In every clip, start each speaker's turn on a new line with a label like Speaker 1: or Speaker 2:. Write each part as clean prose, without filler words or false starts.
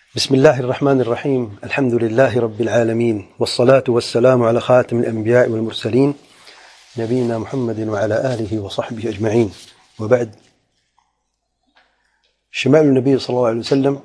Speaker 1: بسم الله الرحمن الرحيم. الحمد لله رب العالمين، والصلاة والسلام على خاتم الأنبياء والمرسلين نبينا محمد وعلى آله وصحبه أجمعين، وبعد. شمائل النبي صلى الله عليه وسلم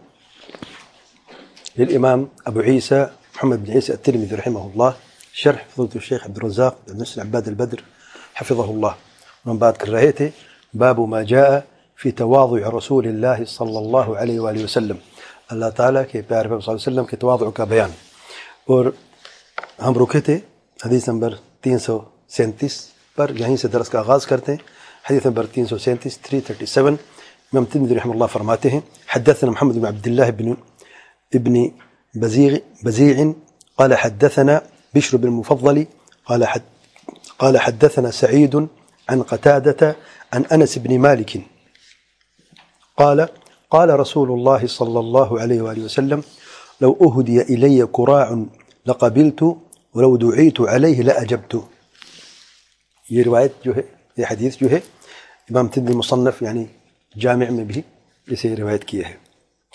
Speaker 1: للإمام أبو عيسى محمد بن عيسى الترمذي رحمه الله، شرح فضيلة الشيخ عبد الرزاق بن نصر عباد البدر حفظه الله. من بعد كرهته باب ما جاء في تواضع رسول الله صلى الله عليه وآله وسلم. اللہ تعالیٰ کے پیارے پیغمبر صلی اللہ علیہ وسلم کے تواضع کا بیان. اور ہم رکے تھے حدیث نمبر 337 پر، یہیں سے درس کا آغاز کرتے ہیں. حدیث نمبر 337 337 امام ترمذی رحمہ اللہ فرماتے ہیں: حدثنا محمد بن عبد الله ابن بزيع قال حدثنا بشر بن المفضل قال حدثنا سعيد عن قتادة عن أنس بن مالك قال رسول الله صلى الله عليه وآله وسلم: لو أهدي إلي كراع لقبلت ولو دعيت عليه لأجبت. یہ روایت جو ہے، یہ حدیث جو ہے، امام ترمذی مصنف یعنی جامع میں بھی اسے روایت کیا ہے.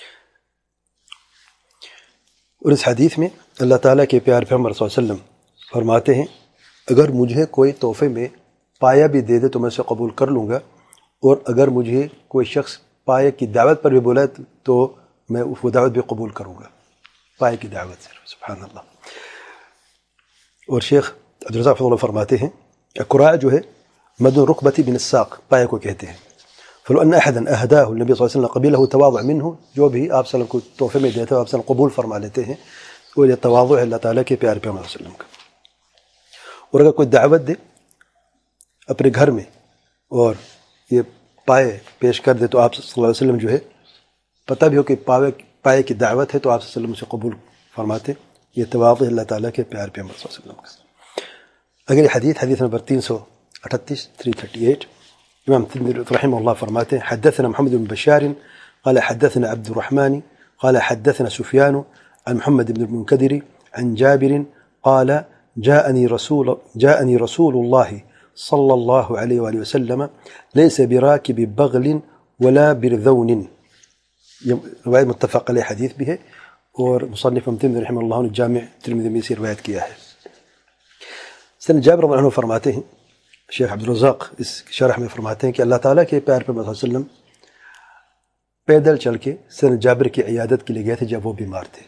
Speaker 1: اور اس حدیث میں اللہ تعالیٰ کے پیارے پیغمبر صلی اللہ علیہ وسلم فرماتے ہیں: اگر مجھے کوئی تحفے میں پایا بھی دے دے تو میں اسے قبول کر لوں گا، اور اگر مجھے کوئی شخص پائے کی دعوت پر بھی بولا تو میں وہ دعوت بھی قبول کروں گا. پائے کی دعوت سے، سبحان اللہ. اور شیخ عبد الرزاق فضل اللہ فرماتے ہیں: قراء جو ہے مدن رکبتی بن الساق، پائے کو کہتے ہیں. فلو ان احدا اهداه النبي صلی اللہ علیہ وسلم قبله تواضع منه، جو بھی آپ صلی اللہ علیہ وسلم کو تحفے میں دیتے ہیں آپ صلی اللہ علیہ وسلم قبول فرما لیتے ہیں. وہ یہ تواضع ہے اللہ تعالیٰ کے پیارے پیغمبر صلی اللہ علیہ وسلم کا. اور اگر کوئی دعوت دے اپنے گھر میں اور یہ پائے پیش کر دے تو آپ صلی اللہ علیہ وسلم جو ہے پتہ بھی ہو کہ پائے کی دعوت ہے تو آپ صلی اللہ علیہ وسلم اسے قبول فرماتے. یہ تواضع اللہ تعالیٰ کے پیارے پیغمبر صلی اللہ علیہ وسلم کا. اگر یہ حدیث نمبر 338 338 امام ترمذی رحمہ اللہ فرماتے ہیں: حدثنا محمد بن بشار قال حدثنا عبد الرحمن قال حدثنا سفيان عن محمد بن المنكدر عن جابر قال جاءني رسول الله صلى الله عليه وآله وسلم ليس براكب بغل ولا برذون. روایت متفق علیہ حدیث بھی ہے، اور مصنف ترمذی رحمہ اللہ نے جامع ترمذی میں سے روایت کیا ہے. سن جابر رضی اللہ عنہ فرماتے ہیں، شیخ عبد الرزاق اس شرح میں فرماتے ہیں کہ اللہ تعالیٰ کے پیارے پیغمبر صلی اللہ علیہ وسلم پیدل چل کے سن جابر کی عیادت کے لیے گئے تھے جب وہ بیمار تھے.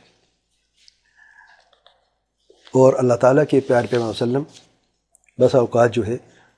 Speaker 1: اور اللہ تعالیٰ کے پیارے پیغمبر صلی اللہ علیہ وسلم بس اوقات جو ہے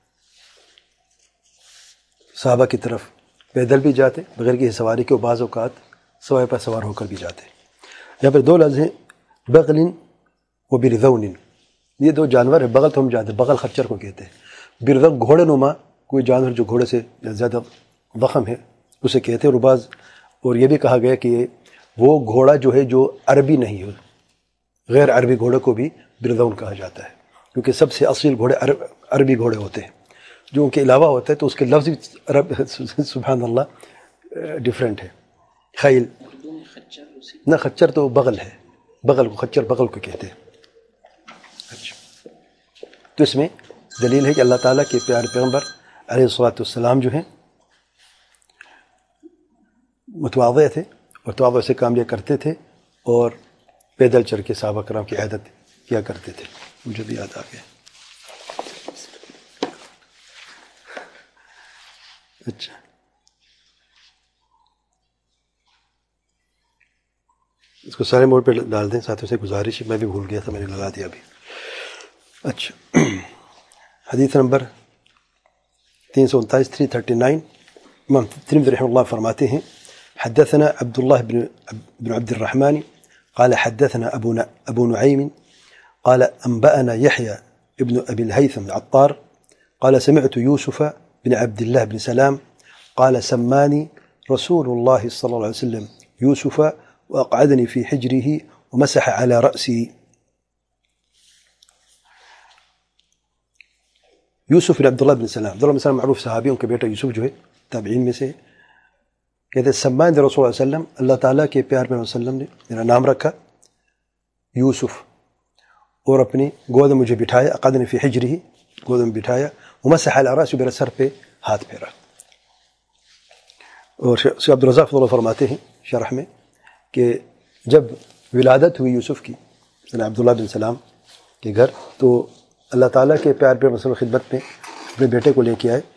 Speaker 1: صحابہ کی طرف پیدل بھی جاتے بغیر کسی سواری کے، بعض اوقات سوارے پر سوار ہو کر بھی جاتے. یہاں پر دو لفظ ہیں، بغل و برذون. یہ دو جانور ہیں. بغل تو ہم جانتے ہیں، بغل خچر کو کہتے ہیں. برذون گھوڑے نما کوئی جانور جو گھوڑے سے زیادہ ضخم ہے اسے کہتے ہیں. اور یہ بھی کہا گیا کہ وہ گھوڑا جو ہے جو عربی نہیں ہے، غیر عربی گھوڑے کو بھی برذون کہا جاتا ہے، کیونکہ سب سے اصیل گھوڑے عربی گھوڑے ہوتے ہیں. جو ان کے علاوہ ہوتا ہے تو اس کے لفظ عرب سبحان اللہ ڈیفرنٹ ہے. خیل نہ، خچر تو بغل ہے، بغل کو خچر بغل کو کہتے ہیں. تو اس میں دلیل ہے کہ اللہ تعالیٰ کے پیارے پیغمبر علیہ الصلوۃ والسلام جو ہیں متواضع تھے اور تواضع سے کام لیا کرتے تھے، اور پیدل چل کے صحابہ کرام کی عادت کیا کرتے تھے. مجھے بھی یاد آ گیا. اچھا، اس کو سارے موڈ پہ ڈال دیں. ساتھیوں سے گزارش، میں بھی بھول گیا تھا، میں نے لگا دیا ابھی. اچھا، حدیث نمبر 339 339 امام ترمذی رحمہ اللہ فرماتے ہیں: حدثنا عبد الله بن عبد الرحمن قال حدثنا ابو نعيم قال انبأنا يحيى ابن ابي الهيثم العطار قال سمعت يوسف بن عبد الله بن سلام قال سماني رسول الله صلى الله عليه وسلم يوسف وأقعدني في حجره ومسح على رأسي. یوسف بن عبداللہ بن سلام، عبداللہ بن سلام معروف صحابی، ان کے بیٹا یوسف جو ہے تابعین میں سے، کہتے ہیں سمان رسول اللہ صلی اللہ علیہ وسلم، اللہ تعالیٰ کے پیار میں وسلم نے میرا نام رکھا یوسف، اور اپنی گود میں مجھے بٹھایا، اقعدنی فی حجرہ، گود میں بٹھایا، ومسح علی رأسی، میرے سر پہ ہاتھ پھیرا. اور شیخ عبد الرزاق فرماتے ہیں شرح میں کہ جب ولادت ہوئی یوسف کی عبداللہ بن سلام کے گھر، تو اللہ تعالیٰ کے پیار پیار وسلم خدمت میں اپنے بیٹے کو لے کے آئے،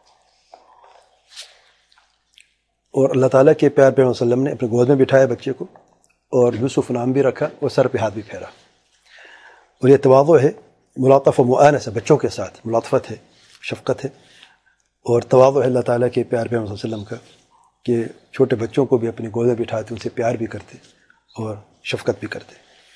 Speaker 1: اور اللہ تعالیٰ کے پیار پیار وسلم نے اپنے گود میں بٹھایا بچے کو، اور یوسف نام بھی رکھا اور سر پہ ہاتھ بھی پھیرا. اور یہ تواضع ہے، ملاطف و معانس ہے، بچوں کے ساتھ ملاطفت ہے، شفقت ہے، اور تواضع ہے اللہ تعالیٰ کے پیار پیار وسلم کا کہ چھوٹے بچوں کو بھی اپنے گود میں بٹھاتے، ان سے پیار بھی کرتے اور شفقت بھی کرتے.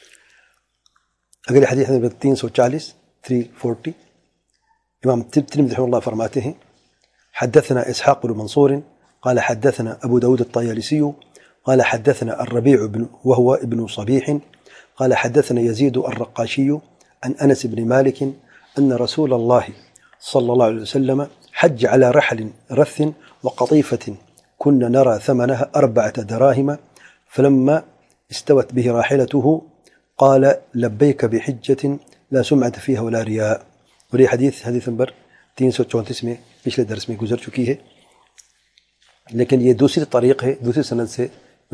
Speaker 1: اگلے حدیث نمبر 340 امام ترمذی رحمہ اللہ فرماتے ہیں حدثنا اسحاق بن منصور قال حدثنا ابو داود الطيالسي قال حدثنا الربيع وهو ابن صبيح قال حدثنا يزيد الرقاشي عن انس بن مالك ان رسول الله صلى الله عليه وسلم حج على رحل رث وقطيفة كنا نرى ثمنها 4 دراهم فلما استوت به راحلته قال لبيك بحجة لا سمعة فيها ولا رياء. اور یہ حدیث نمبر 334 میں پچھلے درس میں گزر چکی ہے، لیکن یہ دوسری طریق ہے، دوسری سند سے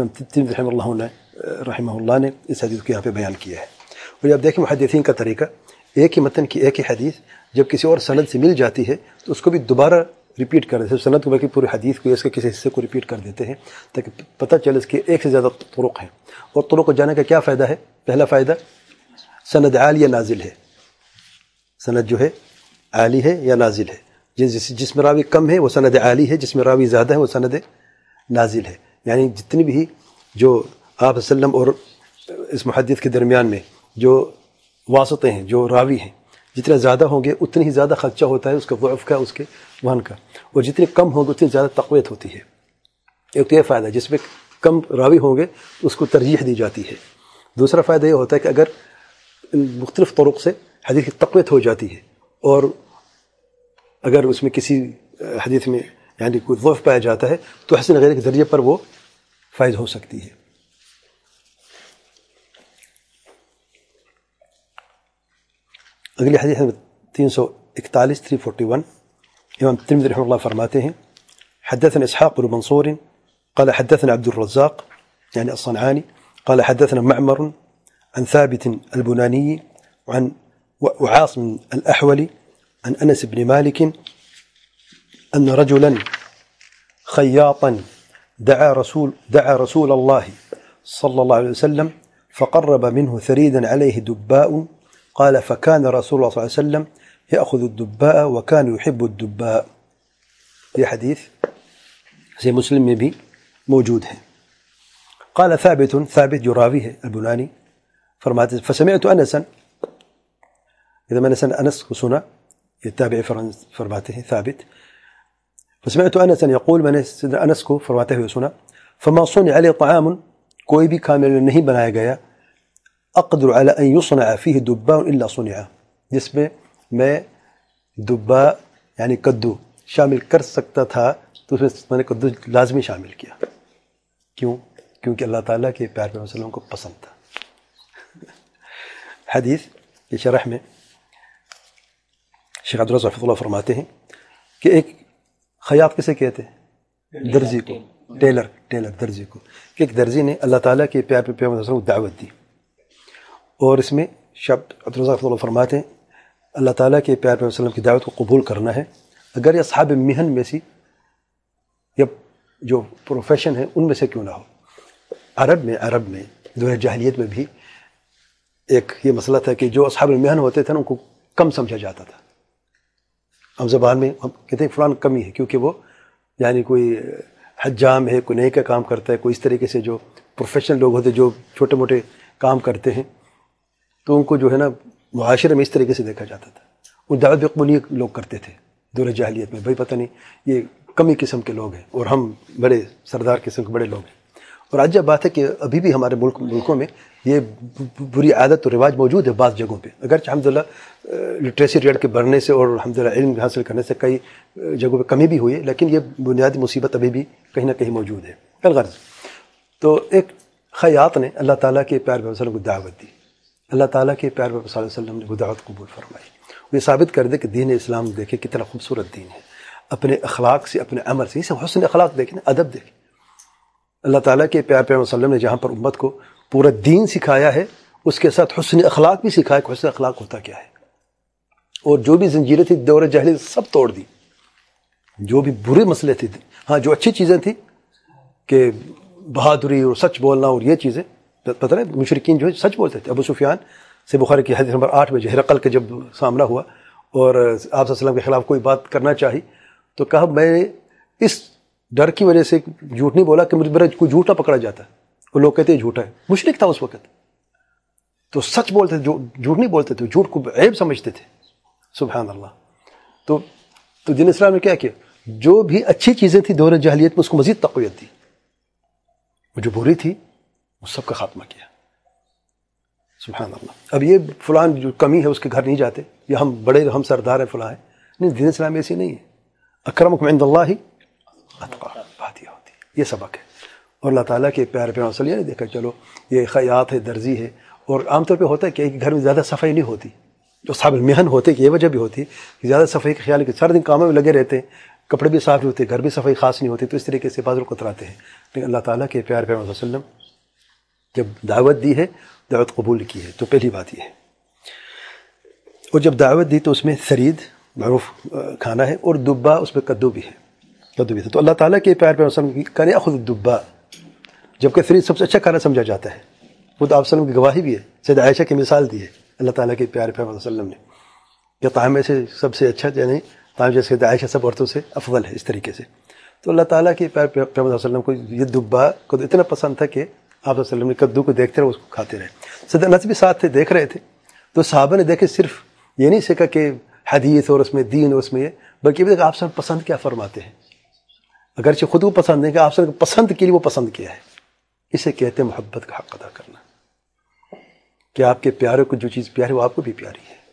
Speaker 1: رحمہ اللہ نے اس حدیث کو یہاں پہ بیان کیا ہے. اور یہ آپ دیکھیں محدثین کا طریقہ، ایک ہی متن کی ایک ہی حدیث جب کسی اور سند سے مل جاتی ہے تو اس کو بھی دوبارہ ریپیٹ کر دیتے ہیں، سند کو بلکہ پوری حدیث کو اس کے کسی حصے کو ریپیٹ کر دیتے ہیں تاکہ پتہ چلے اس کے ایک سے زیادہ طرق ہیں. اور طرق کو جانے کا کیا فائدہ ہے؟ پہلا فائدہ سند عالی یا نازل ہے، سند جو ہے عالی ہے یا نازل ہے. جس میں راوی کم ہے وہ سند عالی ہے، جس میں راوی زیادہ ہے وہ سند نازل ہے. یعنی جتنی بھی جو آپ وسلم اور اس محدث کے درمیان میں جو واسطے ہیں، جو راوی ہیں، جتنے زیادہ ہوں گے اتنی ہی زیادہ خدشہ ہوتا ہے اس کا ضعف کا، اس کے وہن کا، اور جتنے کم ہوں گے اتنی زیادہ تقویت ہوتی ہے. ایک تو یہ فائدہ ہے جس میں کم راوی ہوں گے اس کو ترجیح دی جاتی ہے. دوسرا فائدہ یہ ہوتا ہے کہ اگر مختلف طرق سے حدیث کی تقویت ہو جاتی ہے اور اگر اس میں کسی حدیث میں یعنی کوئی ضعف پایا جاتا ہے تو حسن غیر کے ذریعے پر وہ فائز ہو سکتی ہے. اگلی حدیث 341 امام ترمذی رحمہ اللہ فرماتے ہیں حدثنا اسحاق بن منصور قال حدثنا عبد الرزاق يعني الصنعاني قال حدثنا معمر عن ثابت البناني عن وعاصم الأحولي عن أنس بن مالك أن رجلا خياطا دعا رسول الله صلى الله عليه وسلم فقرب منه ثريدا عليه دباء قال فكان رسول الله صلى الله عليه وسلم يأخذ الدباء وكان يحب الدباء. یہ حدیث سے مسلم میں بھی موجود ہے. قال ثابت جو راوی ہے البنانی فرماتے فسمعت انسا، اذا میں نے انس کو سنا، یہ تابعی فرماتے ہیں ثابت، فسمعت انسا يقول، میں نے انس کو فرماتے ہوئے سنا، فما صنع علی طعام، کوئی بھی کھانے نہیں بنایا گیا، اقدر على ان يصنع فيه دباء الا صنع، جس میں دبا یعنی کدو شامل کر سکتا تھا تو اس میں نے کدو لازمی شامل کیا. کیوں؟ کیونکہ اللہ تعالیٰ کے پیار پیغمبر صلی اللہ علیہ وسلم کو پسند تھا. حدیث کی شرح میں شیخ عبدالرزاق رحمۃ اللہ فرماتے ہیں کہ ایک خیاط کسے کہتے ہیں؟ درزی کو، ٹیلر درزی کو، کہ ایک درزی نے اللہ تعالیٰ کے پیار پیغمبر صلی اللہ علیہ وسلم کو دعوت دی. اور اس میں شیخ عبدالرزاق رحمۃ اللہ فرماتے ہیں اللہ تعالیٰ کے پیار پیغمبر صلی اللہ علیہ وسلم کی دعوت کو قبول کرنا ہے اگر یہ اصحاب مہن میں سی یا جو پروفیشن ہے ان میں سے کیوں نہ ہو. عرب میں دور جاہلیت میں بھی ایک یہ مسئلہ تھا کہ جو اصحاب المہن ہوتے تھے ان کو کم سمجھا جاتا تھا. ہم زبان میں ہم کہتے ہیں فلان کمی ہے کیونکہ وہ یعنی کوئی حجام ہے، کوئی نئے کا کام کرتا ہے، کوئی اس طریقے سے جو پروفیشنل لوگ ہوتے جو چھوٹے موٹے کام کرتے ہیں تو ان کو جو ہے نا معاشرے میں اس طریقے سے دیکھا جاتا تھا. وہ دعوت بقبولی لوگ کرتے تھے دور جاہلیت میں، بھائی پتہ نہیں یہ کمی قسم کے لوگ ہیں اور ہم بڑے سردار قسم کے بڑے لوگ ہیں. اور عجیب بات ہے کہ ابھی بھی ہمارے ملکوں میں یہ بری عادت اور رواج موجود ہے بعض جگہوں پہ، اگرچہ الحمدللہ لٹریسی ریٹ کے بڑھنے سے اور الحمدللہ علم حاصل کرنے سے کئی جگہوں پہ کمی بھی ہوئی ہے، لیکن یہ بنیادی مصیبت ابھی بھی کہیں نہ کہیں موجود ہے. الغرض تو ایک خیاط نے اللہ تعالیٰ کے پیار پیغمبر صلی اللہ علیہ وسلم کو دعوت دی، اللہ تعالیٰ کے پیار پیغمبر صلی اللہ علیہ وسلم نے وہ دعوت قبول فرمائی. وہ یہ ثابت کر دے کہ دین اسلام دیکھے کتنا خوبصورت دین ہے، اپنے اخلاق سے، اپنے عمل سے، اسے حسن اخلاق دیکھیں، ادب دیکھیں. اللہ تعالیٰ کے پیار پیغمبر صلی اللہ علیہ وسلم نے جہاں پر امت کو پورا دین سکھایا ہے، اس کے ساتھ حسن اخلاق بھی سکھایا کہ حسن اخلاق ہوتا کیا ہے، اور جو بھی زنجیریں تھیں دور جاہلیت سب توڑ دی، جو بھی برے مسئلے تھے. ہاں جو اچھی چیزیں تھیں کہ بہادری اور سچ بولنا اور یہ چیزیں، پتہ ہے مشرکین جو ہے سچ بولتے تھے. ابو سفیان سے بخاری کی حدیث نمبر 8 میں ہرقل کا جب سامنا ہوا اور آپ صلی اللہ علیہ وسلم کے خلاف کوئی بات کرنا چاہی تو کہا میں اس ڈر کی وجہ سے جھوٹ نہیں بولا کہ میرا کوئی جھوٹا پکڑا جاتا، وہ لوگ کہتے ہیں جھوٹا ہے. مشرک تھا اس وقت تو سچ بولتے تھے، جھوٹ نہیں بولتے تھے، جھوٹ کو عیب سمجھتے تھے. سبحان اللہ. تو دین اسلام نے کیا کیا، جو بھی اچھی چیزیں تھیں دور جاہلیت میں اس کو مزید تقویت دی، وہ جو بری تھی وہ سب کا خاتمہ کیا. سبحان اللہ. اب یہ فلان جو کمی ہے اس کے گھر نہیں جاتے، یا ہم بڑے ہم سردار ہیں فلاں ہیں، نہیں، دین اسلام ایسی نہیں ہے. اکرمکم عند اللہ اتقاکم، بات یہ ہوتی ہے، یہ سبق ہے. اور اللہ تعالیٰ کے پیارے پیغمبر صلی اللہ علیہ وسلم نے دیکھا چلو یہ خیاط ہے، درزی ہے، اور عام طور پہ ہوتا ہے کہ ایک گھر میں زیادہ صفائی نہیں ہوتی، جو اصحاب المحن ہوتے کہ یہ وجہ بھی ہوتی ہے کہ زیادہ صفائی کا خیال ہے کہ سارے دن کاموں میں لگے رہتے ہیں، کپڑے بھی صاف نہیں ہوتے، گھر بھی صفائی خاص نہیں ہوتی، تو اس طریقے سے بعض لوگ کتراتے ہیں. لیکن اللہ تعالیٰ کے پیارے پیغمبر صلی اللہ علیہ وسلم جب دعوت دی ہے، دعوت قبول کی ہے، تو پہلی بات یہ ہے. اور جب دعوت دی تو اس میں ثرید معروف کھانا ہے، اور دبا اس میں کدو بھی ہے، کدو بھی تھا. تو اللہ تعالیٰ کے پیارے پیغمبر صلی اللہ علیہ وسلم کہا یأخذ الدبا، جبکہ ثرید سب سے اچھا کھانا سمجھا جاتا ہے. وہ تو آپ صلی اللہ علیہ وسلم کی گواہی بھی ہے، سیدہ عائشہ کی مثال دی ہے اللہ تعالیٰ کے پیارے پیغمبر صلی اللہ علیہ وسلم نے کہ طعام میں سے سب سے اچھا، یعنی طعام جیسے سیدہ عائشہ سب عورتوں سے افضل ہے، اس طریقے سے. تو اللہ تعالیٰ کے پیارے پیغمبر صلی اللہ علیہ وسلم کو یہ دبا کو اتنا پسند تھا کہ آپ صلی اللہ علیہ وسلم نے کدو کو دیکھتے رہے، اس کو کھاتے رہے. سیدہ انس بھی ساتھ تھے، دیکھ رہے تھے. تو صحابہ نے دیکھے صرف یہ نہیں سیکھا کہ حدیث اور اس میں دین اور اس میں یہ، بلکہ بھی آپ صلی اللہ علیہ وسلم پسند کیا فرماتے ہیں، اگرچہ خود کو پسند نہیں کہ آپ صلی اللہ علیہ وسلم پسند کے لیے وہ پسند کیا ہے. اسے کہتے ہیں محبت کا حق ادا کرنا، کہ آپ کے پیارے کو جو چیز پیاری وہ آپ کو بھی پیاری ہے.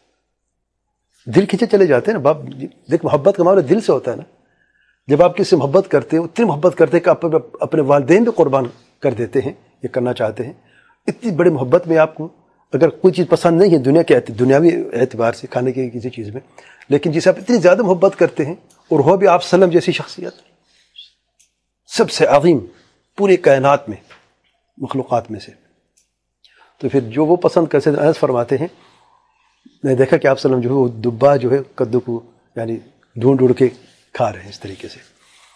Speaker 1: دل کھینچے چلے جاتے ہیں نا. باپ دیکھ، محبت کا معاملہ دل سے ہوتا ہے نا. جب آپ کسی سے محبت کرتے ہیں، اتنی محبت کرتے ہیں کہ آپ اپنے والدین بھی قربان کر دیتے ہیں، یہ کرنا چاہتے ہیں. اتنی بڑی محبت میں آپ کو اگر کوئی چیز پسند نہیں ہے دنیا کے دنیاوی اعتبار سے کھانے کی کسی چیز میں، لیکن جسے آپ اتنی زیادہ محبت کرتے ہیں اور ہو بھی آپ صلی اللہ علیہ وسلم جیسی شخصیت سب سے عظیم پوری کائنات میں مخلوقات میں سے، تو پھر جو وہ پسند کرتے ہیں. انس فرماتے ہیں میں دیکھا کہ آپ صلی اللہ علیہ وسلم جو ہے وہ دبا جو ہے کدو کو یعنی ڈھونڈ ڈھونڈ کے کھا رہے ہیں اس طریقے سے.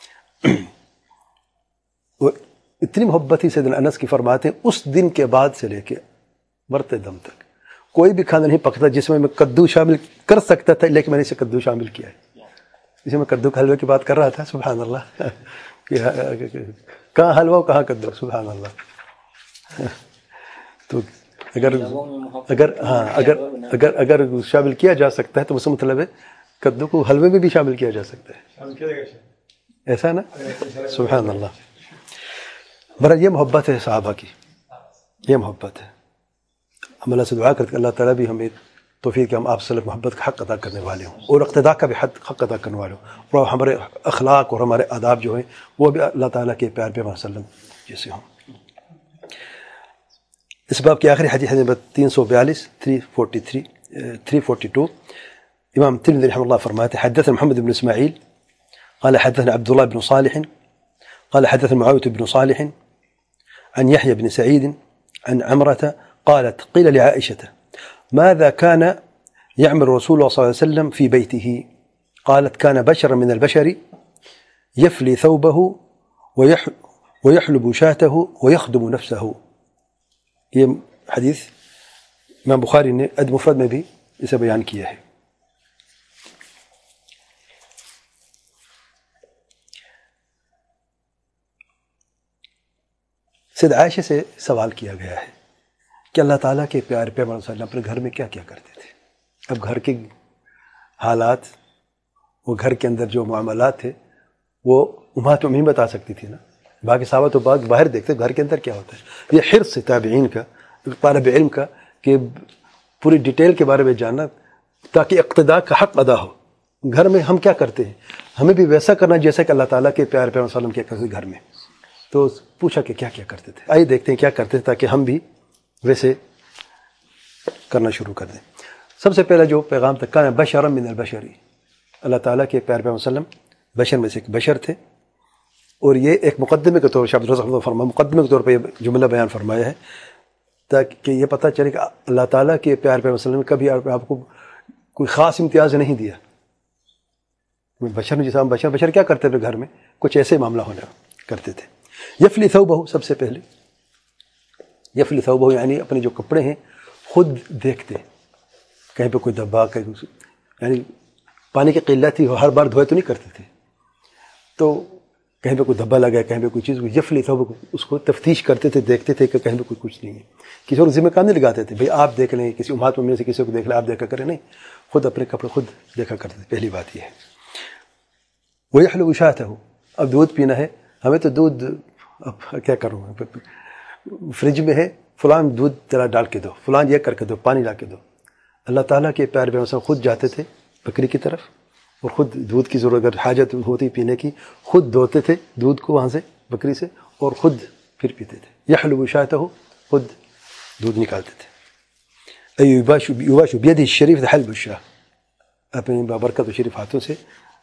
Speaker 1: وہ اتنی محبت ہی سیدنا انس کی فرماتے ہیں اس دن کے بعد سے لے کے مرتے دم تک کوئی بھی کھانا نہیں پکتا جس میں کدو شامل کر سکتا تھا، لیکن میں نے اسے کدو شامل کیا ہے. اسے میں کدو کے حلوے کی بات کر رہا تھا. سبحان اللہ. کہاں حلوہ کہاں کدو، سبحان اللہ. تو اگر شامل کیا جا سکتا ہے تو اس مطلب ہے کدو کو حلوے میں بھی شامل کیا جا سکتا ہے، ایسا نا. سبحان اللہ. برا یہ محبت ہے صحابہ کی، یہ محبت ہے. ہم اللہ سے دعا کرتے کہ اللہ تعالیٰ بھی ہمیں توفیق کہ ہم آپ صلی اللہ علیہ وسلم محبت کا حق ادا کرنے والے ہوں اور اقتداء کا بھی حق ادا کرنے والے ہوں، اور ہمارے اخلاق اور ہمارے آداب جو ہیں وہ بھی اللہ تعالیٰ کے پیار پیغمبر صلی اللہ علیہ وسلم جیسے ہوں. اس باب کی آخری حدیث نمبر 342 342 امام ترمذی رحمہ اللہ فرماتے حدثنا محمد بن اسماعیل قال حدثنا عبد الله بن صالح قال حدثنا معاوية بن صالح عن يحيى بن سعيد عن عمرة قالت قيل لعائشة ماذا كان يعمل رسول الله صلى الله عليه وسلم في بيته؟ قالت كان بشرا من البشر يفلي ثوبه ويحلب شاته ويخدم نفسه. یہ حدیث امام بخاری نے ادب مفرد میں بھی اسے بیان کیا ہے. سید عائشہ سے سوال کیا گیا ہے کہ اللہ تعالیٰ کے پیارے پیغمبر صلی اللہ علیہ وسلم اپنے گھر میں کیا کیا کرتے تھے. اب گھر کے حالات، وہ گھر کے اندر جو معاملات تھے وہ امہات مومنین بتا سکتی تھی نا. باقی صحابہ تو باہر دیکھتے گھر کے اندر کیا ہوتا ہے. یہ حرص تابعین کا، طالب علم کا، کہ پوری ڈیٹیل کے بارے میں جاننا تاکہ اقتداء کا حق ادا ہو. گھر میں ہم کیا کرتے ہیں ہمیں بھی ویسا کرنا جیسا کہ اللہ تعالیٰ کے پیارے پیغمبر صلی اللہ علیہ وسلم کیا کرتے تھے گھر میں. تو پوچھا کہ کیا کیا کرتے تھے. آئیے دیکھتے ہیں کیا کرتے تھے تاکہ ہم بھی ویسے کرنا شروع کر دیں. سب سے پہلا جو پیغام تھا کان بشرا من البشر، اللہ تعالیٰ کے پیارے پیغمبر صلی اللہ علیہ وسلم بشر میں سے ایک بشر تھے. اور یہ ایک مقدمے کے طور پر شاہ عبد الرزاق فرمایا، مقدمے کے طور پر یہ جملہ بیان فرمایا ہے تاکہ یہ پتہ چلے کہ اللہ تعالیٰ کے پیار پیغمبر صلی اللہ علیہ وسلم نے کبھی آپ کو کوئی خاص امتیاز نہیں دیا. بشر جیسا ہم بشر کیا کرتے تھے گھر میں؟ کچھ ایسے معاملہ ہونا کرتے تھے. یفلی ثوبہ، سب سے پہلے یفلی ثوبہ یعنی اپنے جو کپڑے ہیں خود دیکھتے، کہیں پہ کوئی دبا، کہیں یعنی پانی کی قلت تھی، ہر بار دھوئے تو نہیں کرتے تھے، تو کہیں پہ کوئی دھبا لگا ہے، کہیں پہ کوئی چیز، یفلی ثوبہ اس کو تفتیش کرتے تھے، دیکھتے تھے کہ کہیں پہ کوئی کچھ نہیں ہے. کسی اور ذمہ کار نہیں لگاتے تھے بھئی آپ دیکھ لیں، کسی امہات میں سے کسی کو دیکھ لیں آپ دیکھا کریں، نہیں، خود اپنے کپڑے خود دیکھا کرتے تھے. پہلی بات یہ ہے. وَيَحْلُبُ شَاةَهُ، اب دودھ پینا ہے ہمیں، تو دودھ اب کیا کروں میں، فریج میں ہے، فلان دودھ ذرا ڈال کے دو، فلان یہ کر کے دو، پانی لا کے دو. اللہ تعالیٰ کے پیارے پیغمبر خود جاتے تھے بکری کی طرف اور خود دودھ کی ضرورت اگر حاجت ہوتی پینے کی، خود دھوتے تھے دودھ کو وہاں سے بکری سے اور خود پھر پیتے تھے. یحلب شاته، خود دودھ نکالتے تھے. یباش بیدہ الشریف حلب الشاہ، اپنے بابرکت و شریف ہاتھوں سے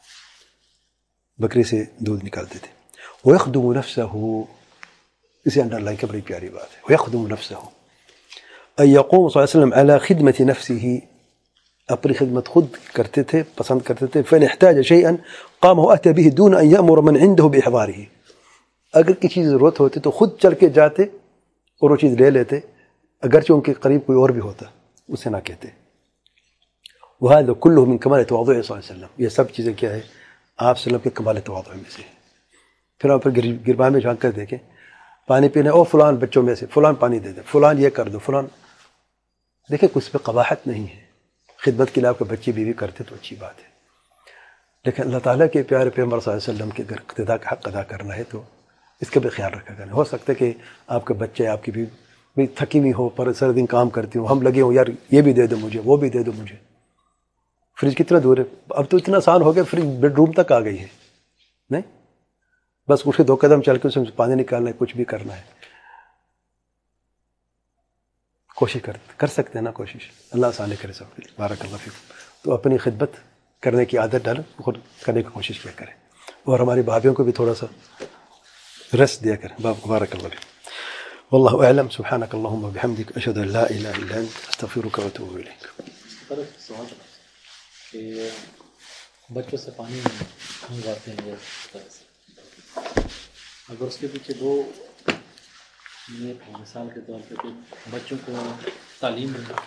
Speaker 1: بکری سے دودھ نکالتے تھے. ويخدم نفسه، اسے انڈر لائن کا بڑی پیاری بات ہے. ويخدم نفسه أن يقوم صلی اللہ علیہ وسلم على خدمة نفسه، اپنی خدمت خود کرتے تھے، پسند کرتے تھے. فإن احتاج شيئا قام وأتى به دون أن يأمر من عنده بإحضاره، اگر کسی چیز ضرورت ہوتی تو خود چل کے جاتے اور وہ چیز لے لیتے، اگرچہ ان کے قریب کوئی اور بھی ہوتا اسے نہ کہتے. وهذا كله من كمال تواضعه صلی اللہ علیہ وسلم، یہ سب چیزیں کیا ہے؟ آپ صلی اللہ علیہ وسلم کے کمال تواضع میں سے. پھر آپ گربان میں جھانک کر دیکھیں، پانی پینے، او فلان بچوں میں سے فلان پانی دے دے، فلان یہ کر دو، فلان. دیکھیں کچھ پہ قباحت نہیں ہے، خدمت کے لیے آپ کے بچے بیوی کرتے تو اچھی بات ہے، لیکن اللہ تعالیٰ کے پیارے پیغمبر صلی اللہ علیہ وسلم کے اگر اقتداء کا حق ادا کرنا ہے تو اس کا بھی خیال رکھا کرنا. ہو سکتا ہے کہ آپ کے بچے، آپ کی بیوی تھکی ہوئی ہو، پر سارے دن کام کرتی ہوں، ہم لگے ہوں یار یہ بھی دے دو مجھے، وہ بھی دے دو مجھے. فریج کتنا دور ہے؟ اب تو اتنا آسان ہو گیا، فریج بیڈ روم تک آ گئی ہے، نہیں بس اس کے 2 قدم چل کے اس میں پانی نکالنا ہے، کچھ بھی کرنا ہے. کوشش کر سکتے ہیں نا، کوشش اللہ آسانی کرے سب کے لیے. بارک اللہ فیکم. تو اپنی خدمت کرنے کی عادت ڈالیں، خود کرنے کی کوشش کیا کریں، اور ہماری بھابھیوں کو بھی تھوڑا سا رس دیا کریں. بارک اللہ فیکم. واللہ اعلم. سبحانک اللہم وبحمدک، اشہد ان لا الہ الا انت، استغفرک واتوب الیک.
Speaker 2: سوال کہ بچوں سے پانی منگواتے ہیں اس طرح سے، اگر اس کے پیچھے 2 نیت ہو، مثال کے طور پہ کہ بچوں کو تعلیم ملنا،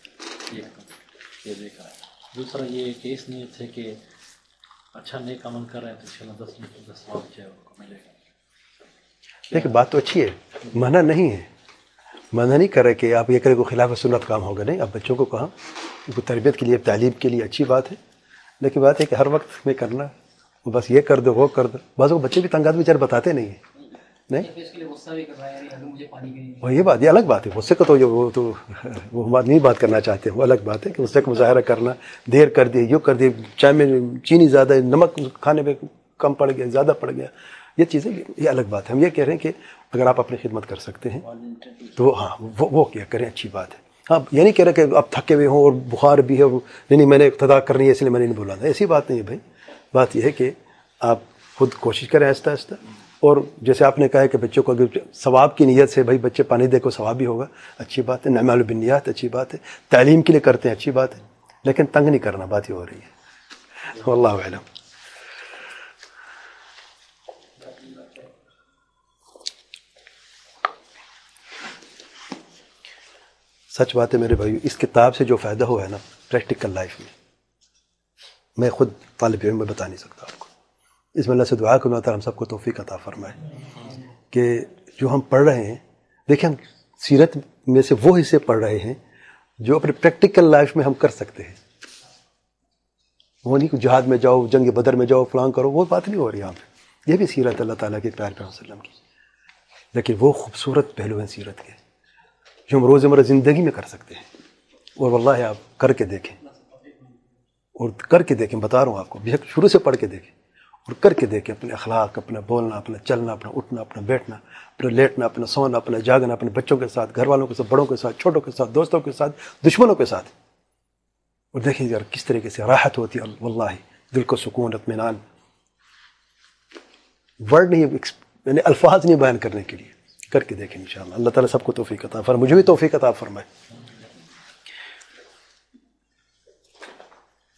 Speaker 2: یہ دیکھا ہے. دوسرا یہ کہ اس نیت ہے کہ اچھا نیک عمل کر رہے ہیں تو انشاءاللہ 10 منٹ کا ثواب جو ہے وہ ملے گا.
Speaker 1: دیکھیں بات تو اچھی ہے، منع نہیں ہے، منع نہیں کر رہے کہ آپ یہ کریں کو خلاف سنت کام ہوگا، نہیں. اب بچوں کو کہاں، ان کو تربیت کے لیے، تعلیم کے لیے اچھی بات ہے، لیکن بات ہے کہ ہر وقت میں کرنا، وہ بس یہ کر دو وہ کر دو. بعض کو بچے بھی تنگ آدمی بیچارے بتاتے نہیں ہیں، نہیں وہ یہ بات، یہ الگ بات ہے. غصے کو تو وہ نہیں بات کرنا چاہتے ہیں، وہ الگ بات ہے کہ غصے کا مظاہرہ کرنا، دیر کر دی، یوں کر دی، چائے میں چینی زیادہ ہے، نمک کھانے میں کم پڑ گیا، زیادہ پڑ گیا، یہ چیزیں یہ الگ بات ہے. ہم یہ کہہ رہے ہیں کہ اگر آپ اپنی خدمت کر سکتے ہیں تو ہاں وہ کیا کریں، اچھی بات ہے. ہاں یہ نہیں کہہ رہے کہ اب تھکے ہوئے ہوں اور بخار بھی ہے، نہیں میں نے اقتدا کرنی ہے اس لیے میں نے نہیں بولا. ایسی بات نہیں ہے بھائی. بات یہ ہے کہ آپ خود کوشش کریں آہستہ آہستہ، اور جیسے آپ نے کہا ہے کہ بچوں کو اگر ثواب کی نیت سے بھائی بچے پانی دے کو ثواب بھی ہوگا، اچھی بات ہے. اعمال بالنیات اچھی بات ہے، تعلیم کے لیے کرتے ہیں اچھی بات ہے، لیکن تنگ نہیں کرنا، بات یہ ہو رہی ہے. واللہ اعلم. سچ بات ہے میرے بھائی، اس کتاب سے جو فائدہ ہوا ہے نا پریکٹیکل لائف میں خود طالب علم میں بتا نہیں سکتا آپ کو. اس میں اللہ سے دعا کروں اللہ ہم سب کو توفیق عطا فرمائے کہ جو ہم پڑھ رہے ہیں، دیکھیں ہم سیرت میں سے وہ حصے پڑھ رہے ہیں جو اپنے پریکٹیکل لائف میں ہم کر سکتے ہیں. وہ نہیں کہ جہاد میں جاؤ، جنگ بدر میں جاؤ، فلان کرو، وہ بات نہیں ہو رہی یہاں پہ. یہ بھی سیرت اللہ تعالیٰ کے پیارے پیغمبر صلی اللہ علیہ وسلم کی، لیکن وہ خوبصورت پہلو ہیں سیرت کے جو ہم روزمرہ زندگی میں کر سکتے ہیں. اور واللہ آپ کر کے دیکھیں، اور کر کے دیکھیں، بتا رہا ہوں آپ کو، بے شک شروع سے پڑھ کے دیکھیں اور کر کے دیکھیں. اپنے اخلاق، اپنا بولنا، اپنا چلنا، اپنا اٹھنا، اپنا بیٹھنا، اپنا لیٹنا، اپنا سونا، اپنا جاگنا، اپنے بچوں کے ساتھ، گھر والوں کے ساتھ، بڑوں کے ساتھ، چھوٹوں کے ساتھ، دوستوں کے ساتھ، دشمنوں کے ساتھ. اور دیکھیں یار کس طریقے سے راحت ہوتی ہے، واللہ دل کو سکون، اطمینان. ورڈ نہیں، یعنی الفاظ نہیں بیان کرنے کے لیے، کر کے دیکھیں انشاءاللہ. اللہ تعالیٰ سب کو توفیق عطا فرمائے, مجھے بھی توفیق عطا فرمائے.